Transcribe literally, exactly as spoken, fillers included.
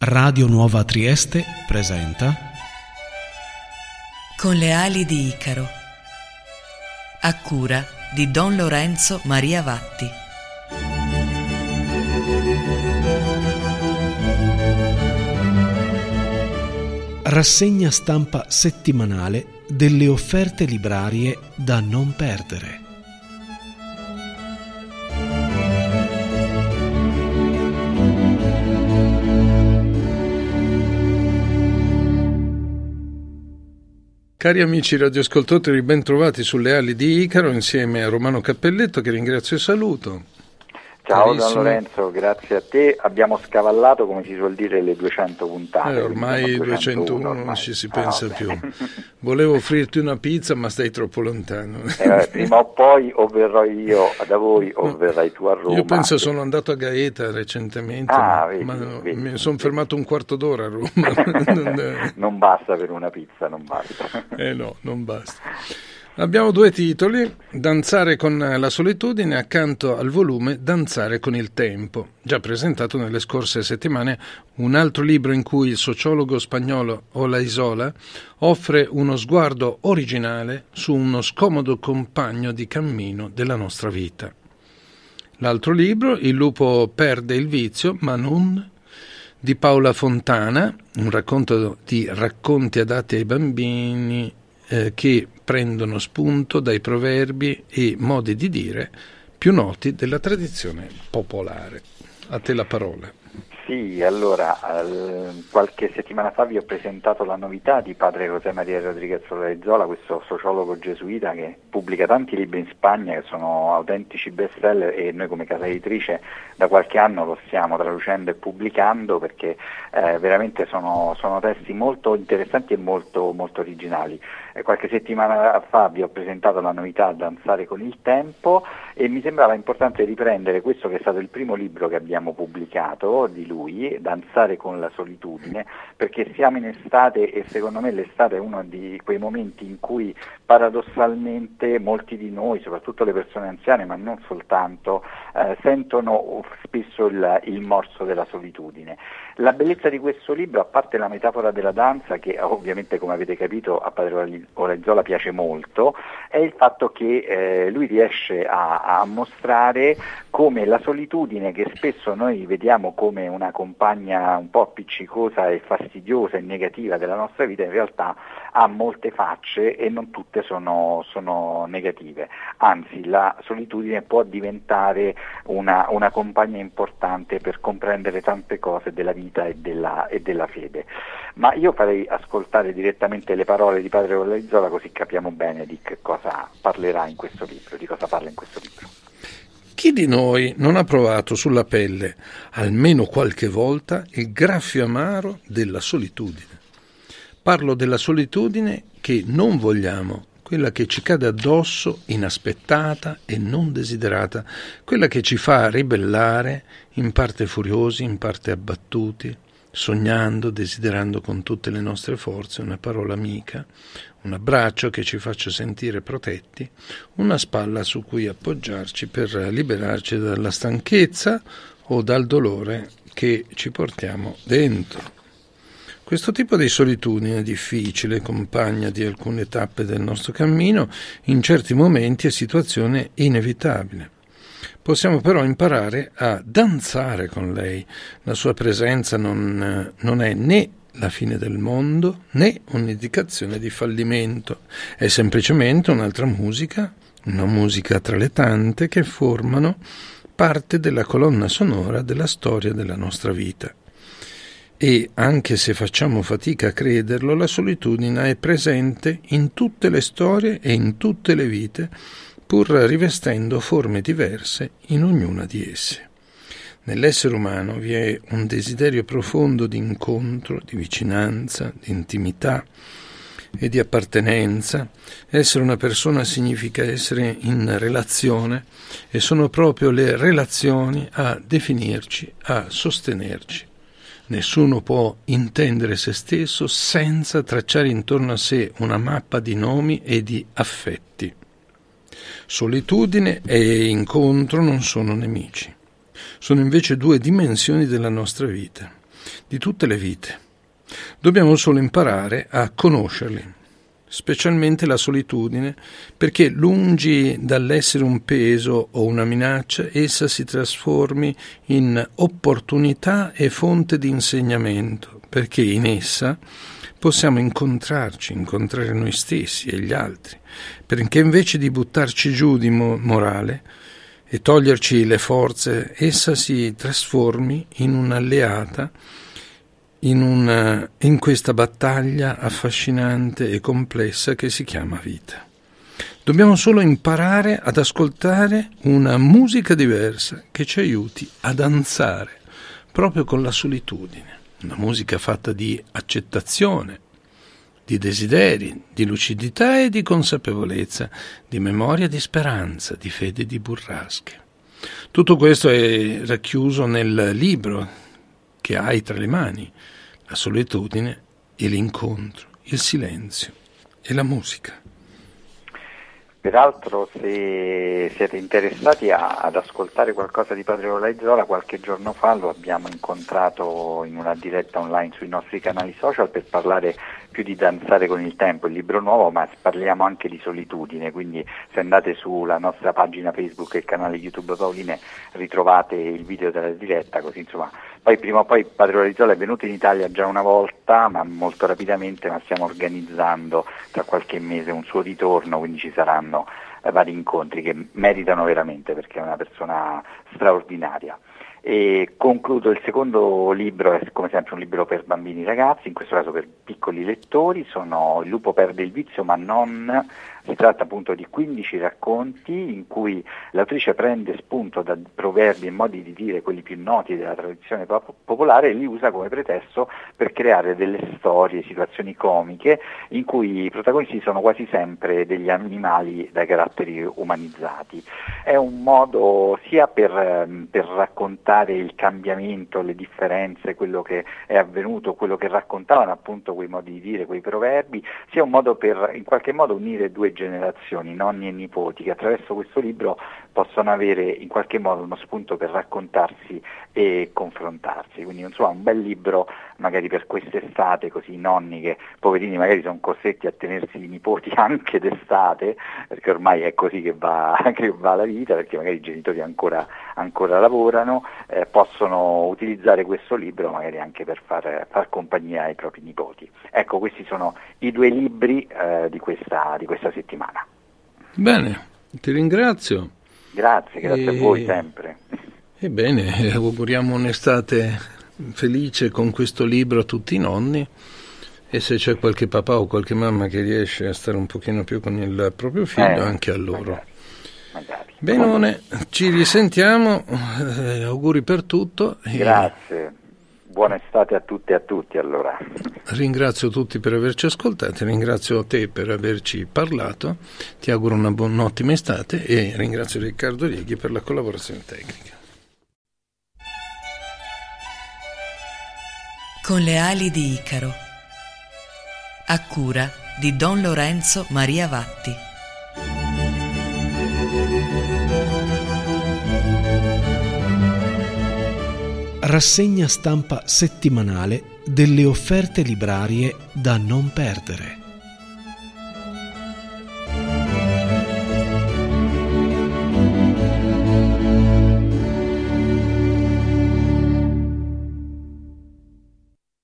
Radio Nuova Trieste presenta Con le ali di Icaro, a cura di Don Lorenzo Maria Vatti. Rassegna stampa settimanale delle offerte librarie da non perdere. Cari amici radioascoltatori, ben trovati sulle ali di Icaro insieme a Romano Cappelletto, che ringrazio e saluto. Ciao Carissimo. Don Lorenzo, grazie a te. Abbiamo scavallato, come si suol dire, le duecento puntate. Eh, ormai duecentouno ormai. non ci si pensa ah, più. Volevo offrirti una pizza, ma stai troppo lontano. Eh, vabbè, prima o poi o verrò io da voi o No, verrai tu a Roma. Io penso sono andato a Gaeta recentemente, ah, ma, vedi, ma vedi, mi sono vedi. fermato un quarto d'ora a Roma. non, non basta per una pizza, non basta. eh no, non basta. Abbiamo due titoli: Danzare con la solitudine, accanto al volume Danzare con il tempo, già presentato nelle scorse settimane, un altro libro in cui il sociologo spagnolo Olaizola offre uno sguardo originale su uno scomodo compagno di cammino della nostra vita. L'altro libro, Il lupo perde il vizio, ma non, di Paola Fontana, un racconto di racconti adatti ai bambini eh, che prendono spunto dai proverbi e modi di dire più noti della tradizione popolare. A te la parola. Sì, allora, eh, qualche settimana fa vi ho presentato la novità di padre José María Rodríguez Olaizola, questo sociologo gesuita che pubblica tanti libri in Spagna che sono autentici bestseller, e noi come casa editrice da qualche anno lo stiamo traducendo e pubblicando, perché eh, veramente sono, sono testi molto interessanti e molto, molto originali. Eh, qualche settimana fa vi ho presentato la novità Danzare con il tempo, e mi sembrava importante riprendere questo che è stato il primo libro che abbiamo pubblicato di lui, Danzare con la solitudine, perché siamo in estate e secondo me l'estate è uno di quei momenti in cui paradossalmente molti di noi, soprattutto le persone anziane, ma non soltanto, eh, sentono spesso il, il morso della solitudine. La bellezza di questo libro, a parte la metafora della danza, che ovviamente, come avete capito, a padre Olaizola piace molto, è il fatto che eh, lui riesce a, a mostrare come la solitudine, che spesso noi vediamo come una compagna un po' appiccicosa e fastidiosa e negativa della nostra vita, in realtà ha molte facce e non tutte sono, sono negative. Anzi, la solitudine può diventare una, una compagna importante per comprendere tante cose della vita e della, e della fede. Ma io farei ascoltare direttamente le parole di padre Olaizola, così capiamo bene di che cosa parlerà in questo libro, di cosa parla in questo libro. Chi di noi non ha provato sulla pelle, almeno qualche volta, il graffio amaro della solitudine? Parlo della solitudine che non vogliamo, quella che ci cade addosso inaspettata e non desiderata, quella che ci fa ribellare, in parte furiosi, in parte abbattuti, sognando, desiderando con tutte le nostre forze una parola amica, un abbraccio che ci faccia sentire protetti, una spalla su cui appoggiarci per liberarci dalla stanchezza o dal dolore che ci portiamo dentro. Questo tipo di solitudine difficile, compagna di alcune tappe del nostro cammino, in certi momenti è situazione inevitabile. Possiamo però imparare a danzare con lei. La sua presenza non, non è né la fine del mondo né un'indicazione di fallimento, è semplicemente un'altra musica, una musica tra le tante che formano parte della colonna sonora della storia della nostra vita. E anche se facciamo fatica a crederlo, la solitudine è presente in tutte le storie e in tutte le vite, pur rivestendo forme diverse in ognuna di esse. Nell'essere umano vi è un desiderio profondo di incontro, di vicinanza, di intimità e di appartenenza. Essere una persona significa essere in relazione, e sono proprio le relazioni a definirci, a sostenerci. Nessuno può intendere se stesso senza tracciare intorno a sé una mappa di nomi e di affetti. Solitudine e incontro non sono nemici. Sono invece due dimensioni della nostra vita. di tutte le vite. Dobbiamo solo imparare a conoscerli, specialmente la solitudine, perché lungi dall'essere un peso o una minaccia, essa si trasformi in opportunità e fonte di insegnamento, perché in essa possiamo incontrarci, incontrare noi stessi e gli altri, perché invece di buttarci giù di mo- morale e toglierci le forze, essa si trasformi in un'alleata In, una, in questa battaglia affascinante e complessa che si chiama vita. Dobbiamo solo imparare ad ascoltare una musica diversa che ci aiuti a danzare proprio con la solitudine, una musica fatta di accettazione, di desideri, di lucidità e di consapevolezza, di memoria, di speranza, di fede e di burrasche. Tutto questo è racchiuso nel libro che hai tra le mani, la solitudine e l'incontro, il silenzio e la musica. Peraltro, se siete interessati a, ad ascoltare qualcosa di Padre Olaizola, qualche giorno fa lo abbiamo incontrato in una diretta online sui nostri canali social per parlare più di Danzare con il tempo, il libro nuovo, ma parliamo anche di solitudine, quindi se andate sulla nostra pagina Facebook e il canale YouTube Pauline ritrovate il video della diretta, così insomma. Poi prima o poi Padre Olaizola è venuto in Italia già una volta, ma molto rapidamente, ma stiamo organizzando tra qualche mese un suo ritorno, quindi ci saranno eh, vari incontri che meritano veramente, perché è una persona straordinaria. E concludo, il secondo libro è come sempre un libro per bambini e ragazzi, in questo caso per piccoli lettori, sono Il lupo perde il vizio ma non, si tratta appunto di quindici racconti in cui l'autrice prende spunto da proverbi e modi di dire, quelli più noti della tradizione pop- popolare, e li usa come pretesto per creare delle storie, situazioni comiche in cui i protagonisti sono quasi sempre degli animali dai caratteri umanizzati. È un modo sia per, per raccontare il cambiamento, le differenze, quello che è avvenuto, quello che raccontavano appunto quei modi di dire, quei proverbi, sia un modo per in qualche modo unire due generazioni, nonni e nipoti, che attraverso questo libro possono avere in qualche modo uno spunto per raccontarsi e confrontarsi. Quindi insomma un bel libro magari per quest'estate, così i nonni che poverini magari sono costretti a tenersi i nipoti anche d'estate, perché ormai è così che va, che va la vita, perché magari i genitori ancora, ancora lavorano, eh, possono utilizzare questo libro magari anche per far, far compagnia ai propri nipoti. Ecco, questi sono i due libri eh, di questa, di questa settimana. Bene, ti ringrazio. Grazie, grazie e... a voi sempre. Ebbene, auguriamo un'estate felice con questo libro a tutti i nonni, e se c'è qualche papà o qualche mamma che riesce a stare un pochino più con il proprio figlio, eh, anche a loro. Magari, magari. Benone, ci risentiamo, eh, auguri per tutto. Grazie, buona estate a tutte e a tutti allora. Ringrazio tutti per averci ascoltati, ringrazio te per averci parlato, ti auguro una buona, un'ottima estate, e ringrazio Riccardo Rieghi per la collaborazione tecnica. Con le ali di Icaro, a cura di Don Lorenzo Maria Vatti. Rassegna stampa settimanale delle offerte librarie da non perdere.